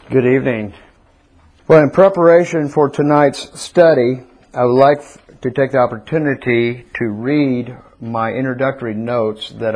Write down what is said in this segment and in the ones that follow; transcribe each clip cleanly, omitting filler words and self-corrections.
Good evening. Well, in preparation for tonight's study, I would like to take the opportunity to read my introductory notes that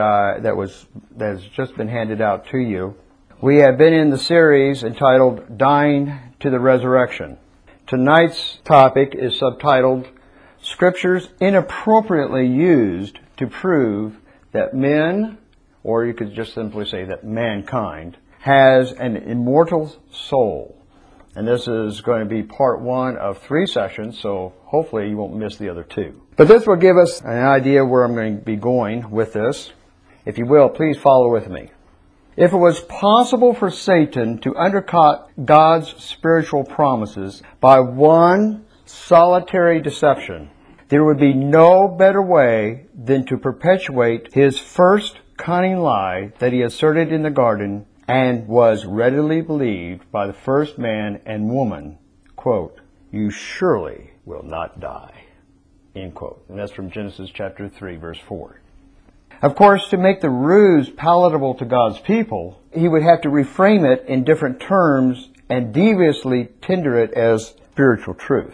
has just been handed out to you. We have been in the series entitled Dying to the Resurrection. Tonight's topic is subtitled Scriptures Inappropriately Used to Prove that Men, or you could just simply say that mankind, has an immortal soul. And this is going to be part one of 3 sessions, so hopefully you won't miss the other 2. But this will give us an idea where I'm going to be going with this. If you will, please follow with me. If it was possible for Satan to undercut God's spiritual promises by one solitary deception, there would be no better way than to perpetuate his first cunning lie that he asserted in the garden and was readily believed by the first man and woman, quote, "You surely will not die," end quote. And that's from Genesis chapter 3, verse 4. Of course, to make the ruse palatable to God's people, he would have to reframe it in different terms and deviously tender it as spiritual truth.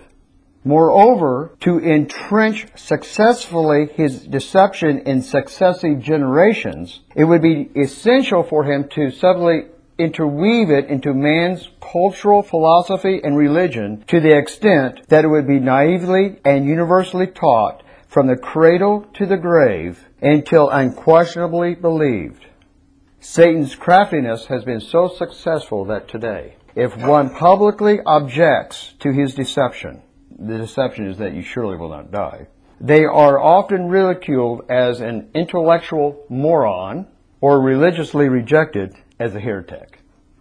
Moreover, to entrench successfully his deception in successive generations, it would be essential for him to subtly interweave it into man's cultural philosophy and religion to the extent that it would be naively and universally taught from the cradle to the grave until unquestionably believed. Satan's craftiness has been so successful that today, if one publicly objects to his deception, the deception is that you surely will not die, they are often ridiculed as an intellectual moron or religiously rejected as a heretic.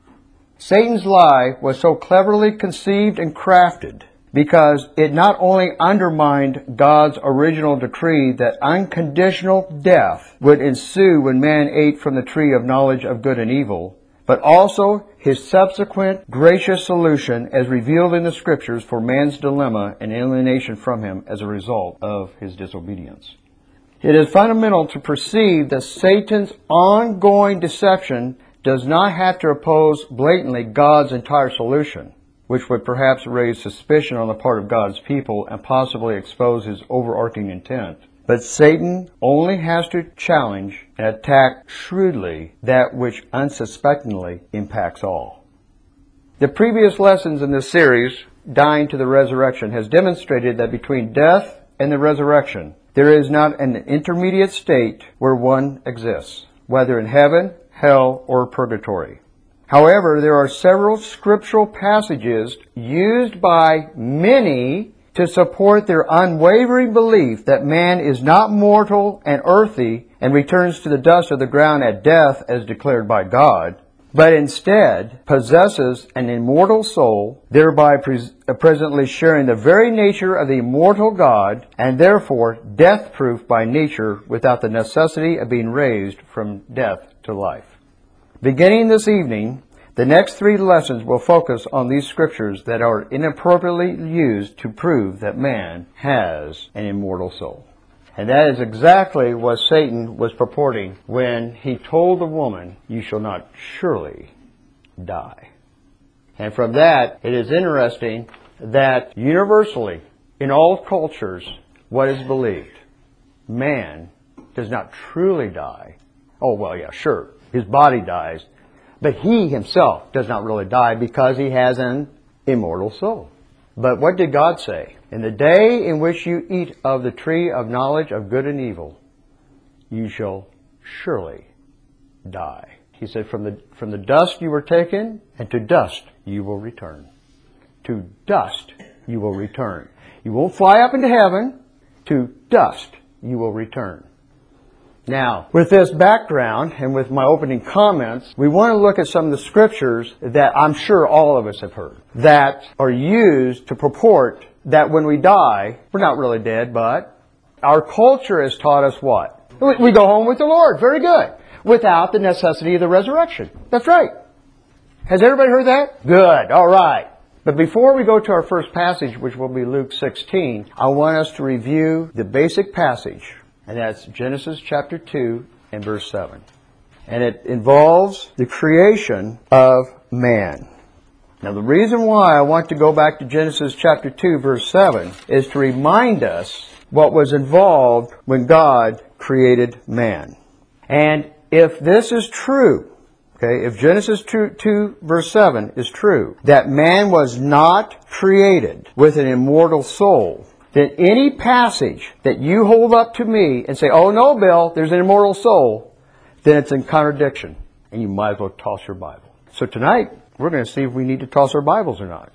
Satan's lie was so cleverly conceived and crafted because it not only undermined God's original decree that unconditional death would ensue when man ate from the tree of knowledge of good and evil, but also his subsequent gracious solution as revealed in the Scriptures for man's dilemma and alienation from him as a result of his disobedience. It is fundamental to perceive that Satan's ongoing deception does not have to oppose blatantly God's entire solution, which would perhaps raise suspicion on the part of God's people and possibly expose his overarching intent. But Satan only has to challenge and attack shrewdly that which unsuspectingly impacts all. The previous lessons in this series, Dying to the Resurrection, has demonstrated that between death and the resurrection, there is not an intermediate state where one exists, whether in heaven, hell, or purgatory. However, there are several scriptural passages used by many to support their unwavering belief that man is not mortal and earthy and returns to the dust of the ground at death as declared by God, but instead possesses an immortal soul, thereby presently sharing the very nature of the immortal God and therefore death-proof by nature without the necessity of being raised from death to life. Beginning this evening, the next 3 lessons will focus on these scriptures that are inappropriately used to prove that man has an immortal soul. And that is exactly what Satan was purporting when he told the woman, "You shall not surely die." And from that, it is interesting that universally, in all cultures, what is believed? Man does not truly die. Oh, well, yeah, sure, his body dies. But he himself does not really die because he has an immortal soul. But what did God say? In the day in which you eat of the tree of knowledge of good and evil, you shall surely die. He said, from the dust you were taken, and to dust you will return. To dust you will return. You won't fly up into heaven. To dust you will return. Now, with this background and with my opening comments, we want to look at some of the scriptures that I'm sure all of us have heard that are used to purport that when we die, we're not really dead, but our culture has taught us what? We go home with the Lord. Very good. Without the necessity of the resurrection. That's right. Has everybody heard that? Good. All right. But before we go to our first passage, which will be Luke 16, I want us to review the basic passage. And that's Genesis chapter 2 and verse 7. And it involves the creation of man. Now the reason why I want to go back to Genesis chapter 2 verse 7 is to remind us what was involved when God created man. And if this is true, okay, if Genesis 2 verse 7 is true, that man was not created with an immortal soul, then any passage that you hold up to me and say, oh no, Bill, there's an immortal soul, then it's in contradiction. And you might as well toss your Bible. So tonight, we're going to see if we need to toss our Bibles or not.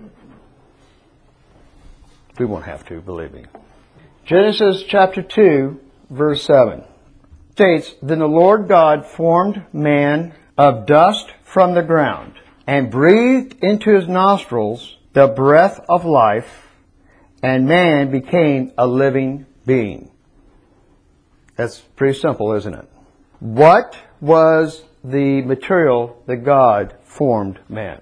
We won't have to, believe me. Genesis chapter 2, verse 7 states, Then the Lord God formed man of dust from the ground, and breathed into his nostrils the breath of life, and man became a living being. That's pretty simple, isn't it? What was the material that God formed man?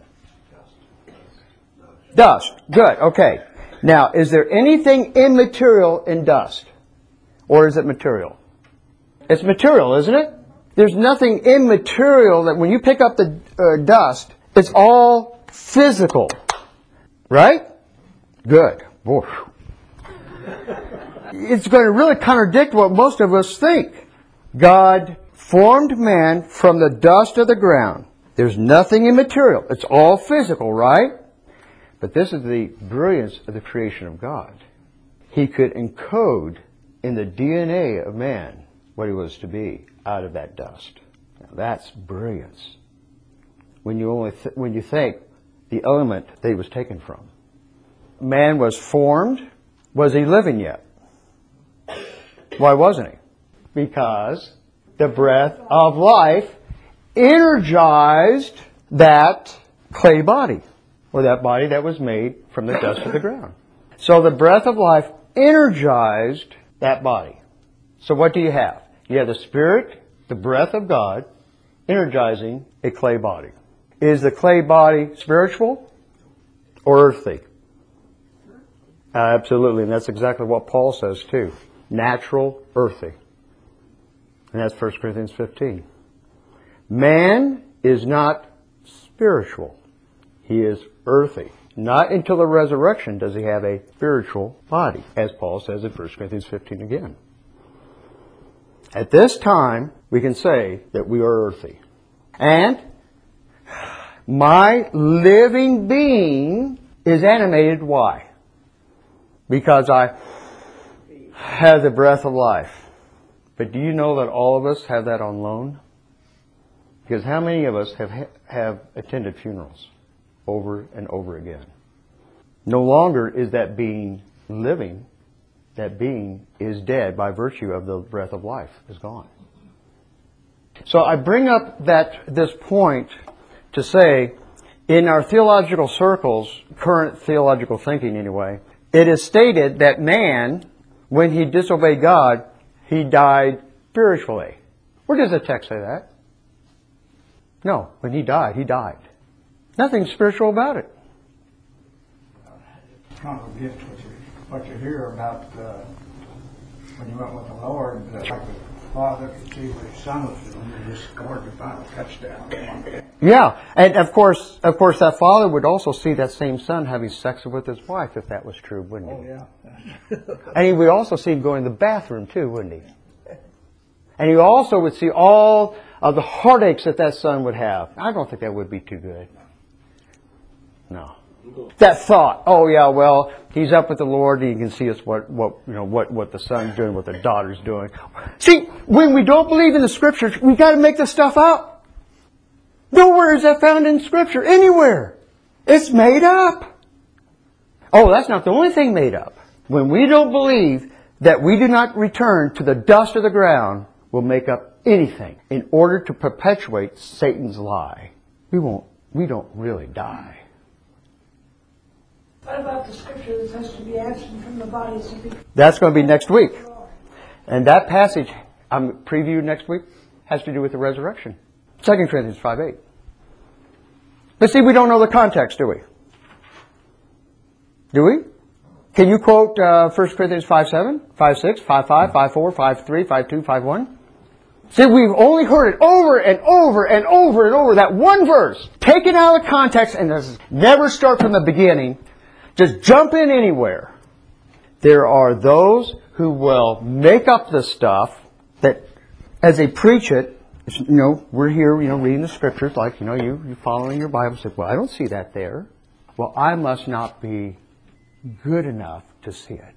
Dust. Good. Okay. Now, is there anything immaterial in dust? Or is it material? It's material, isn't it? There's nothing immaterial that when you pick up the dust, it's all physical. Right? Good. Boy. It's going to really contradict what most of us think. God formed man from the dust of the ground. There's nothing immaterial. It's all physical, right? But this is the brilliance of the creation of God. He could encode in the DNA of man what he was to be out of that dust. Now that's brilliance. When you think the element that he was taken from. Man was formed. Was he living yet? Why wasn't he? Because the breath of life energized that clay body, or that body that was made from the dust of the ground. So the breath of life energized that body. So what do you have? You have the Spirit, the breath of God, energizing a clay body. Is the clay body spiritual or earthly? Absolutely, and that's exactly what Paul says too. Natural, earthy. And that's 1 Corinthians 15. Man is not spiritual. He is earthy. Not until the resurrection does he have a spiritual body, as Paul says in 1 Corinthians 15 again. At this time, we can say that we are earthy. And my living being is animated. Why? Because I have the breath of life. But do you know that all of us have that on loan? Because how many of us have attended funerals over and over again? No longer is that being living. That being is dead by virtue of the breath of life is gone. So I bring up this point to say, in our theological circles, current theological thinking anyway, it is stated that man, when he disobeyed God, he died spiritually. Where does the text say that? No, when he died, he died. Nothing spiritual about it. Contradict what you hear about when you went with the Lord, like the Father could see what his Son was doing, he just scored the final touchdown. Yeah, and of course, that father would also see that same son having sex with his wife, if that was true, wouldn't he? Oh, yeah. And he would also see him going to the bathroom too, wouldn't he? And he also would see all of the heartaches that son would have. I don't think that would be too good. No. That thought, oh yeah, well, he's up with the Lord, and he can see us what the son's doing, what the daughter's doing. See, when we don't believe in the Scriptures, we got to make this stuff up. Nowhere is that found in Scripture, anywhere. It's made up. Oh, that's not the only thing made up. When we don't believe that we do not return to the dust of the ground, we'll make up anything in order to perpetuate Satan's lie. We don't really die. What about the scripture that has to be absent from the body? That's going to be next week. And that passage I'm previewing next week has to do with the resurrection. 2 Corinthians 5:8. But see, we don't know the context, do we? Do we? Can you quote 1 Corinthians 5:7, 5:6, 5:5, 5:4, 5:3, 5:2, 5:1? See, we've only heard it over and over and over and over, that one verse, taken out of context, and never start from the beginning. Just jump in anywhere. There are those who will make up the stuff that, as they preach it, we're here, reading the Scriptures, like, you following your Bible, say, well, I don't see that there. Well, I must not be good enough to see it.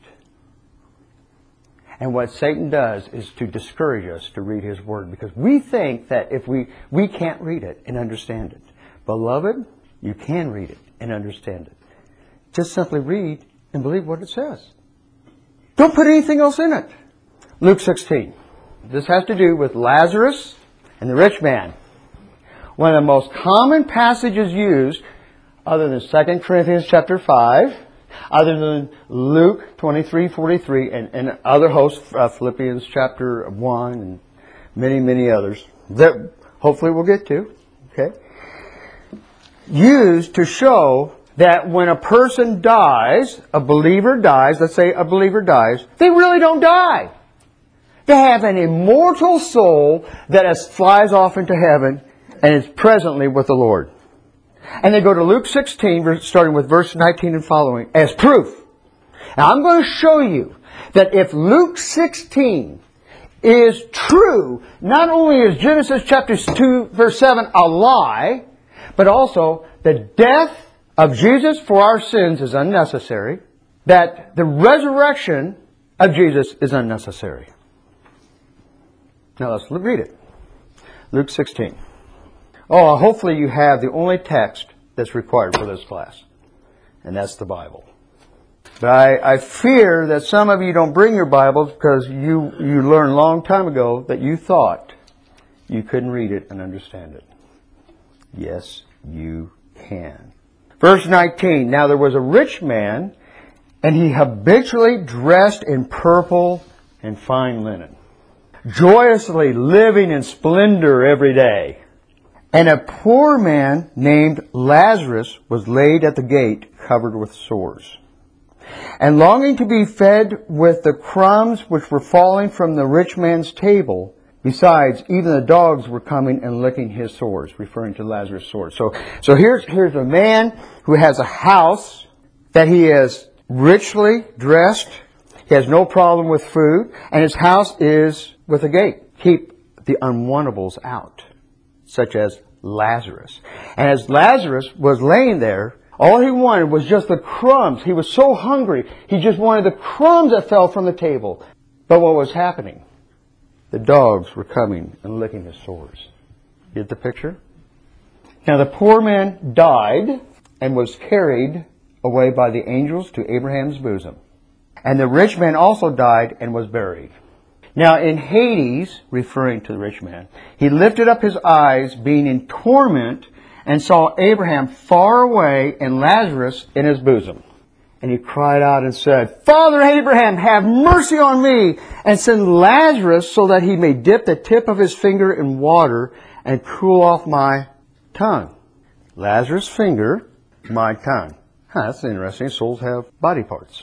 And what Satan does is to discourage us to read His Word, because we think that if we can't read it and understand it. Beloved, you can read it and understand it. Just simply read and believe what it says. Don't put anything else in it. Luke 16. This has to do with Lazarus and the rich man. One of the most common passages used, other than 2 Corinthians chapter 5, other than Luke 23:43, and other hosts, Philippians chapter 1, and many, many others, that hopefully we'll get to, okay? Used to show that when a person dies, a believer dies, let's say a believer dies, they really don't die. They have an immortal soul that flies off into heaven and is presently with the Lord. And they go to Luke 16, starting with verse 19 and following, as proof. Now I'm going to show you that if Luke 16 is true, not only is Genesis chapter 2, verse 7 a lie, but also the death of Jesus for our sins is unnecessary, that the resurrection of Jesus is unnecessary. Now let's read it. Luke 16. Oh, hopefully you have the only text that's required for this class. And that's the Bible. But I fear that some of you don't bring your Bibles because you learned a long time ago that you thought you couldn't read it and understand it. Yes, you can. Verse 19. Now there was a rich man, and he habitually dressed in purple and fine linen, joyously living in splendor every day. And a poor man named Lazarus was laid at the gate, covered with sores, and longing to be fed with the crumbs which were falling from the rich man's table. Besides, even the dogs were coming and licking his sores, referring to Lazarus' sores. So here's a man who has a house that he is richly dressed. He has no problem with food, and his house is with a gate. Keep the unwantables out, such as Lazarus. And as Lazarus was laying there, all he wanted was just the crumbs. He was so hungry, he just wanted the crumbs that fell from the table. But what was happening? The dogs were coming and licking his sores. Get the picture? Now the poor man died and was carried away by the angels to Abraham's bosom. And the rich man also died and was buried. Now in Hades, referring to the rich man, he lifted up his eyes, being in torment, and saw Abraham far away and Lazarus in his bosom. And he cried out and said, Father Abraham, have mercy on me, and send Lazarus so that he may dip the tip of his finger in water and cool off my tongue. Lazarus' finger, my tongue. That's interesting. Souls have body parts.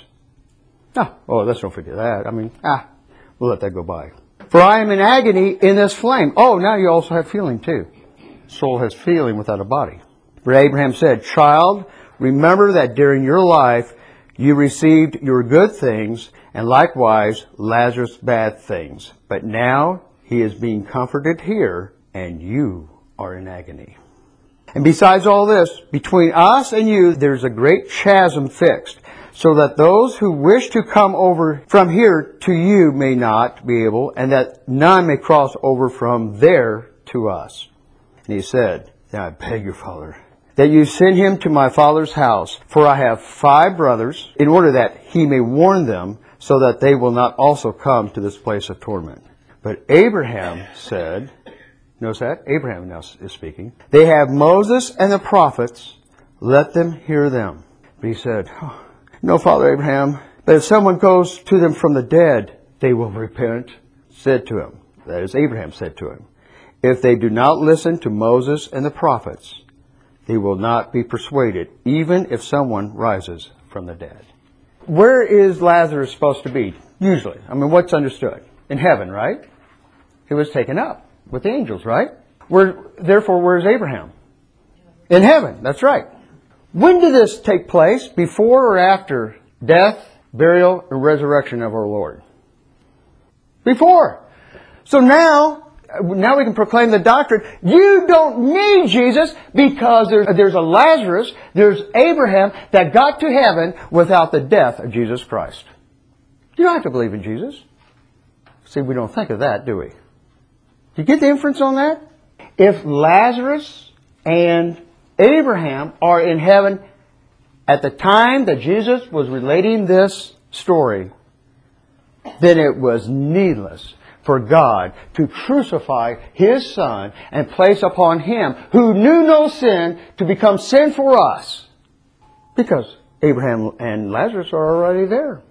Let's don't forget that. We'll let that go by. For I am in agony in this flame. Oh, now you also have feeling too. Soul has feeling without a body. But Abraham said, Child, remember that during your life you received your good things, and likewise Lazarus bad things. But now he is being comforted here, and you are in agony. And besides all this, between us and you there's a great chasm fixed, so that those who wish to come over from here to you may not be able, and that none may cross over from there to us. And he said, Now I beg your father, that you send him to my father's house, for I have 5 brothers, in order that he may warn them, so that they will not also come to this place of torment. But Abraham said, notice that? Abraham now is speaking. They have Moses and the prophets, let them hear them. But he said, No, Father Abraham, but if someone goes to them from the dead, they will repent. Said to him, that is, Abraham said to him, If they do not listen to Moses and the prophets, they will not be persuaded, even if someone rises from the dead. Where is Lazarus supposed to be? Usually. What's understood? In heaven, right? He was taken up with the angels, right? Therefore, where's Abraham? In heaven, that's right. When did this take place? Before or after death, burial, and resurrection of our Lord? Before. So now we can proclaim the doctrine. You don't need Jesus because there's a Lazarus, there's Abraham that got to heaven without the death of Jesus Christ. You don't have to believe in Jesus. See, we don't think of that, do we? Do you get the inference on that? If Lazarus and Abraham are in heaven at the time that Jesus was relating this story, then it was needless for God to crucify His Son and place upon Him, who knew no sin, to become sin for us. Because Abraham and Lazarus are already there.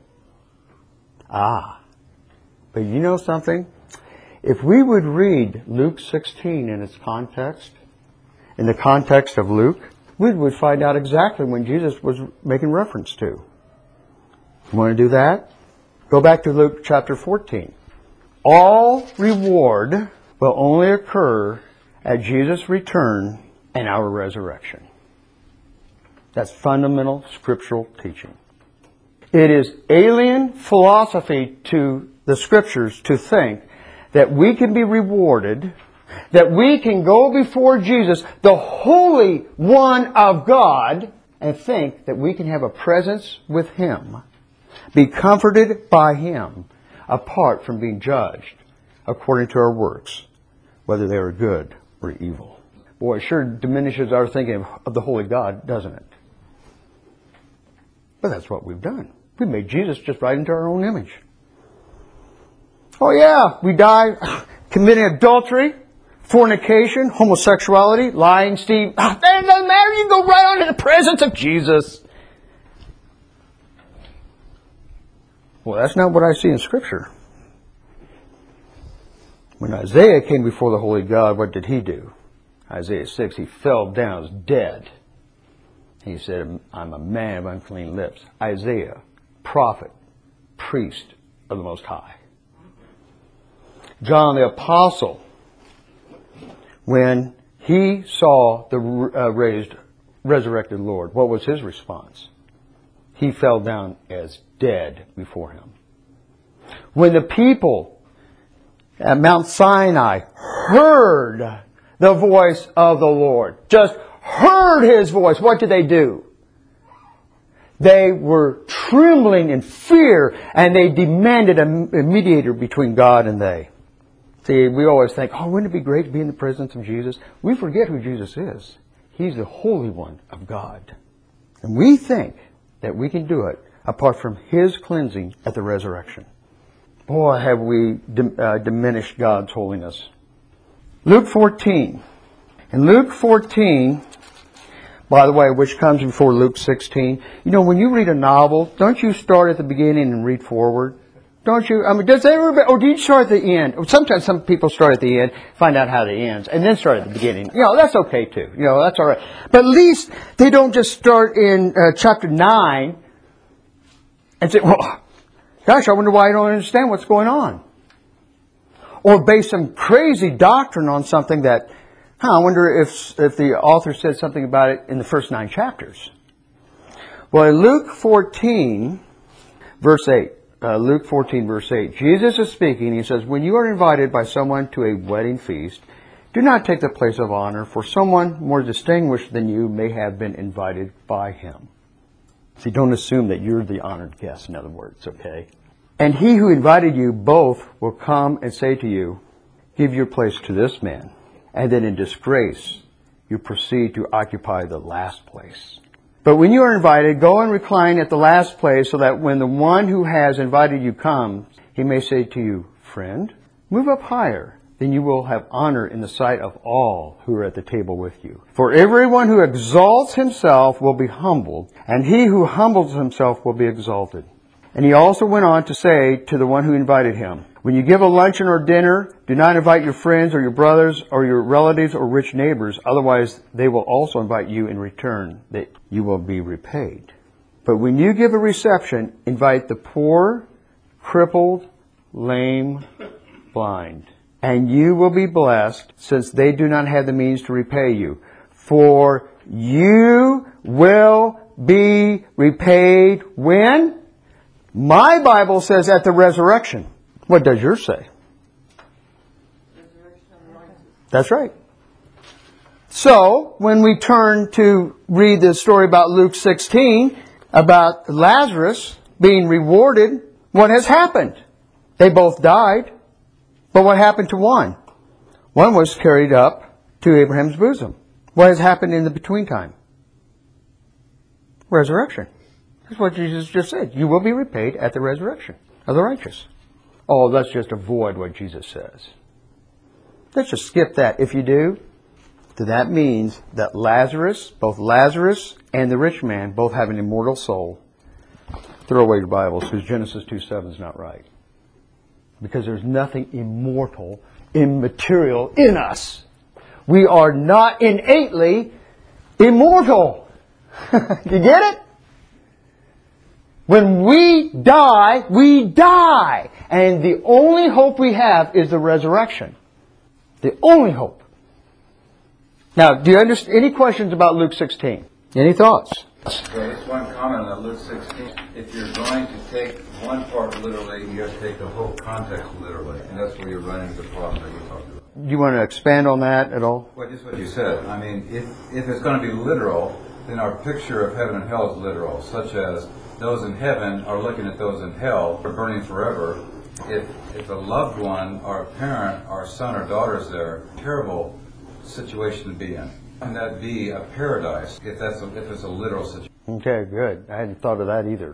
But you know something? If we would read Luke 16 in its context, in the context of Luke, we would find out exactly when Jesus was making reference to. You want to do that? Go back to Luke chapter 14. All reward will only occur at Jesus' return and our resurrection. That's fundamental scriptural teaching. It is alien philosophy to the Scriptures to think that we can be rewarded, that we can go before Jesus, the Holy One of God, and think that we can have a presence with Him, be comforted by Him, apart from being judged according to our works, whether they are good or evil. Boy, it sure diminishes our thinking of the Holy God, doesn't it? But that's what we've done. We made Jesus just right into our own image. Oh yeah, we die committing adultery, fornication, homosexuality, lying, stealing. That doesn't matter. You go right on to the presence of Jesus. Well, that's not what I see in Scripture. When Isaiah came before the Holy God, what did he do? Isaiah 6, he fell down as dead. He said, I'm a man of unclean lips. Isaiah, prophet, priest of the Most High. John the Apostle, when he saw the resurrected Lord, what was his response? He fell down as dead before Him. When the people at Mount Sinai heard the voice of the Lord, just heard His voice, what did they do? They were trembling in fear, and they demanded a mediator between God and they. See, we always think, wouldn't it be great to be in the presence of Jesus? We forget who Jesus is. He's the Holy One of God. And we think that we can do it apart from His cleansing at the resurrection. Boy, have we diminished God's holiness. Luke 14. In Luke 14, by the way, which comes before Luke 16, when you read a novel, don't you start at the beginning and read forward? Don't you? Does everybody, or do you start at the end? Sometimes some people start at the end, find out how it ends, and then start at the beginning. That's okay too. That's alright. But at least they don't just start in chapter 9 and say, well, gosh, I wonder why I don't understand what's going on. Or base some crazy doctrine on something that, I wonder if the author said something about it in the first 9 chapters. Well, in Luke 14, verse 8, Luke 14, verse 8, Jesus is speaking. He says, when you are invited by someone to a wedding feast, do not take the place of honor, for someone more distinguished than you may have been invited by him. See, don't assume that you're the honored guest, in other words, okay? And he who invited you both will come and say to you, give your place to this man. And then in disgrace, you proceed to occupy the last place. But when you are invited, go and recline at the last place, so that when the one who has invited you comes, he may say to you, friend, move up higher. Then you will have honor in the sight of all who are at the table with you. For everyone who exalts himself will be humbled, and he who humbles himself will be exalted. And he also went on to say to the one who invited him, when you give a luncheon or dinner, do not invite your friends or your brothers or your relatives or rich neighbors. Otherwise, they will also invite you in return, that you will be repaid. But when you give a reception, invite the poor, crippled, lame, blind, and you will be blessed, since they do not have the means to repay you. For you will be repaid when? My Bible says at the resurrection. What does yours say? That's right. So, when we turn to read this story about Luke 16, about Lazarus being rewarded, what has happened? They both died, but what happened to one? One was carried up to Abraham's bosom. What has happened in the between time? Resurrection. That's what Jesus just said. You will be repaid at the resurrection of the righteous. Oh, let's just avoid what Jesus says. Let's just skip that. If you do, then that means that both Lazarus and the rich man, both have an immortal soul. Throw away your Bibles, because Genesis 2:7 is not right. Because there's nothing immortal, immaterial in us. We are not innately immortal. You get it? When we die, we die. And the only hope we have is the resurrection. The only hope. Now, do you understand? Any questions about Luke 16? Any thoughts? So just one comment on Luke 16. If you're going to take one part literally, you have to take the whole context literally. And that's where you're running into the problem that you talked about. Do you want to expand on that at all? Well, just what you said. I mean, if it's going to be literal, then our picture of heaven and hell is literal, such as those in heaven are looking at those in hell, are burning forever. If a loved one or a parent or a son or daughter is there, terrible situation to be in. Can that be a paradise if it's a literal situation? Okay, good. I hadn't thought of that either.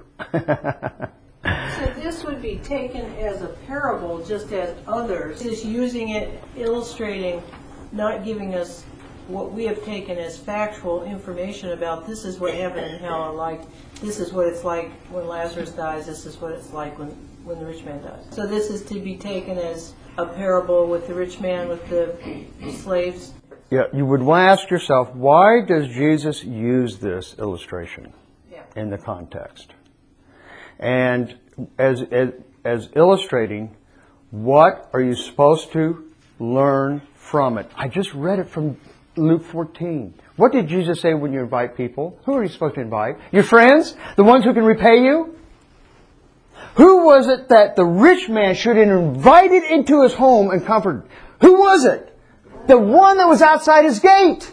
So this would be taken as a parable, just as others, just using it, illustrating, not giving us what we have taken as factual information about this is what heaven and hell are like, this is what it's like when Lazarus dies, this is what it's like when the rich man dies. So this is to be taken as a parable with the rich man, with the slaves. Yeah, you would want to ask yourself, why does Jesus use this illustration in the context? And as illustrating, what are you supposed to learn from it? I just read it from Luke 14. What did Jesus say when you invite people? Who are you supposed to invite? Your friends? The ones who can repay you? Who was it that the rich man should have invited into his home and comforted? Who was it? The one that was outside his gate.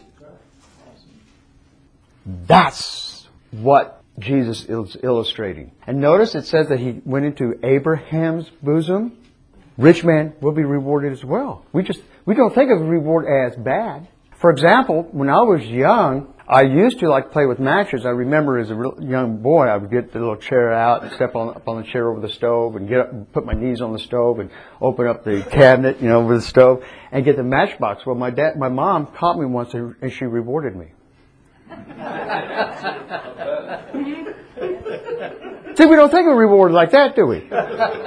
That's what Jesus is illustrating. And notice it says that he went into Abraham's bosom. Rich man will be rewarded as well. We don't think of reward as bad. For example, when I was young, I used to like play with matches. I remember as a real young boy, I would get the little chair out and step up on the chair over the stove and get up and put my knees on the stove and open up the cabinet, over the stove and get the matchbox. Well, my mom caught me once and she rewarded me. See, we don't think of reward like that, do we?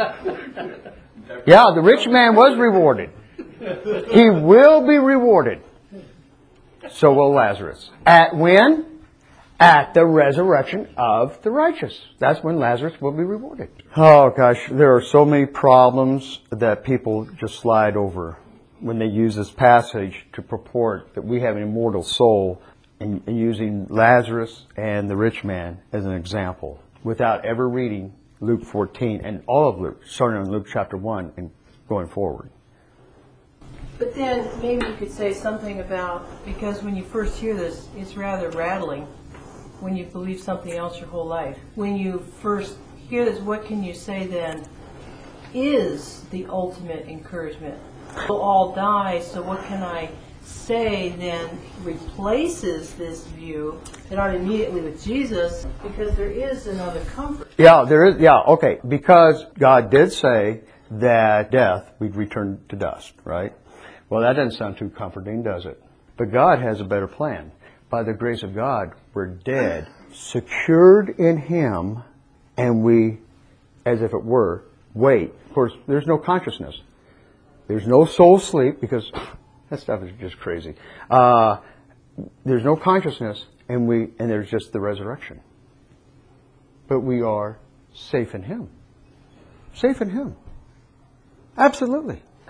Yeah, the rich man was rewarded. He will be rewarded. So will Lazarus. At when? At the resurrection of the righteous. That's when Lazarus will be rewarded. Oh gosh, there are so many problems that people just slide over when they use this passage to purport that we have an immortal soul and using Lazarus and the rich man as an example without ever reading Luke 14 and all of Luke, starting in Luke chapter 1 and going forward. But then maybe you could say something about, because when you first hear this, it's rather rattling when you believe something else your whole life. When you first hear this, what can you say then is the ultimate encouragement? We'll all die, so what can I say then replaces this view that aren't immediately with Jesus, because there is another comfort. Yeah, there is. Yeah, okay. Because God did say that death, we'd return to dust, right? Well, that doesn't sound too comforting, does it? But God has a better plan. By the grace of God, we're dead, secured in Him, and we, as if it were, wait. Of course, there's no consciousness. There's no soul sleep, because that stuff is just crazy. There's no consciousness, and there's just the resurrection. But we are safe in Him. Safe in Him. Absolutely.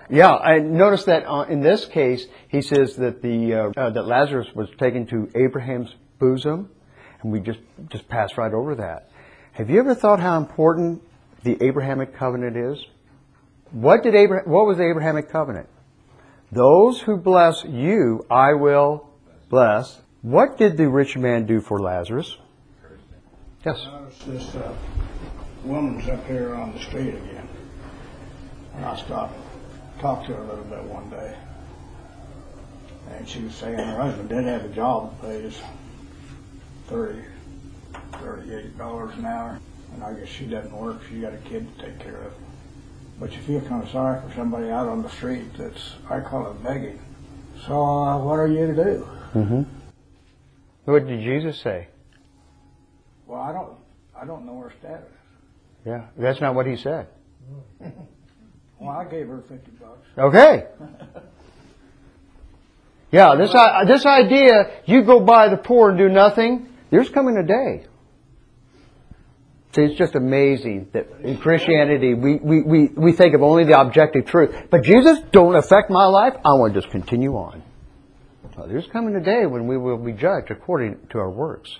Yeah, I noticed that in this case, he says that that Lazarus was taken to Abraham's bosom, and we just passed right over that. Have you ever thought how important the Abrahamic covenant is? What was the Abrahamic covenant? Those who bless you, I will bless. What did the rich man do for Lazarus? Yes. I noticed this woman's up here on the street again. And I stopped and talked to her a little bit one day. And she was saying her husband did have a job that pays $38 an hour. And I guess she doesn't work. She got a kid to take care of. But you feel kind of sorry for somebody out on the street that's, I call it begging. So what are you to do? Mm-hmm. What did Jesus say? Well, I don't know her status. Yeah, that's not what he said. Well, I gave her $50. Okay. Yeah, this idea, you go by the poor and do nothing, there's coming a day. See, it's just amazing that in Christianity we think of only the objective truth. But Jesus, don't affect my life, I want to just continue on. Well, there's coming a day when we will be judged according to our works.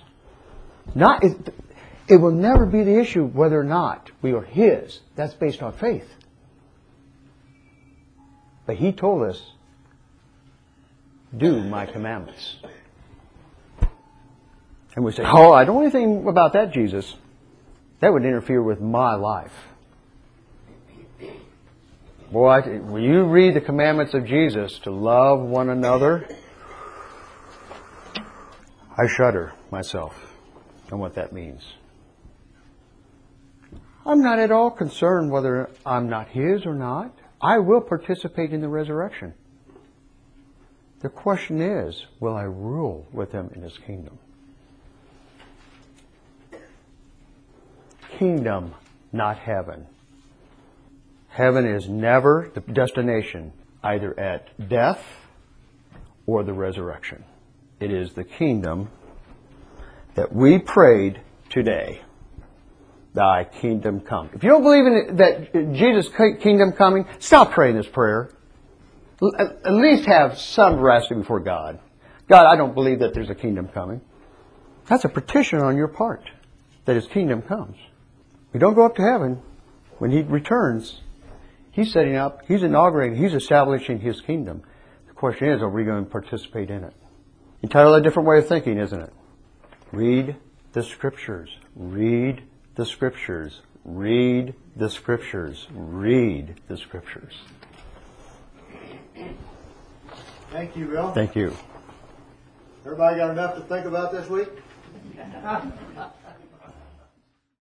It will never be the issue whether or not we are His. That's based on faith. But He told us, do my commandments. And we say, oh, I don't know anything about that, Jesus. That would interfere with my life. Boy, when you read the commandments of Jesus to love one another, I shudder myself on what that means. I'm not at all concerned whether I'm not His or not. I will participate in the resurrection. The question is, will I rule with Him in His kingdom? Kingdom, not heaven. Heaven is never the destination, either at death or the resurrection. It is the kingdom that we prayed today. Thy kingdom come. If you don't believe in that Jesus' kingdom coming, stop praying this prayer. At least have some veracity before God. God, I don't believe that there's a kingdom coming. That's a petition on your part, that His kingdom comes. We don't go up to heaven. When He returns, He's setting up, He's inaugurating, He's establishing His kingdom. The question is, are we going to participate in it? Entirely different way of thinking, isn't it? Read the Scriptures. Read the Scriptures. Read the Scriptures. Read the Scriptures. Thank you, Bill. Thank you. Everybody got enough to think about this week?